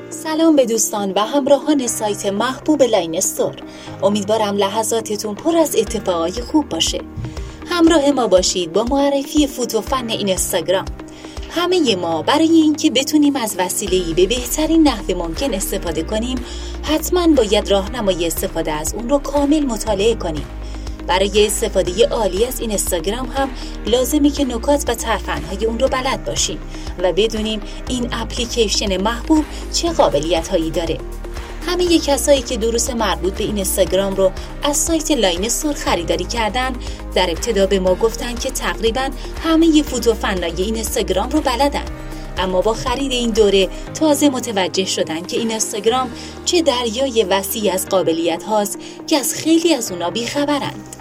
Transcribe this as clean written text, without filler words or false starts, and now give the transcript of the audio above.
سلام به دوستان و همراهان سایت محبوب لاین استور. امیدوارم لحظاتتون پر از اتفاقای خوب باشه. همراه ما باشید با معرفی فوت و فن اینستاگرام. همه ما برای اینکه بتونیم از وسیله‌ای به بهترین نحو ممکن استفاده کنیم، حتما باید راهنمای استفاده از اون رو کامل مطالعه کنیم. برای استفاده عالی از اینستاگرام هم لازمه که نکات و ترفندهای اون رو بلد باشیم و بدونیم این اپلیکیشن محبوب چه قابلیت‌هایی داره. همه کسایی که دروس مربوط به اینستاگرام رو از سایت لاین استور خریداری کردن در ابتدا به ما گفتن که تقریباً همه فوت و فنای اینستاگرام رو بلدن، اما با خرید این دوره تازه متوجه شدن که اینستاگرام چه دریای وسیعی از قابلیت هاست که از خیلی از اونا بیخبرند.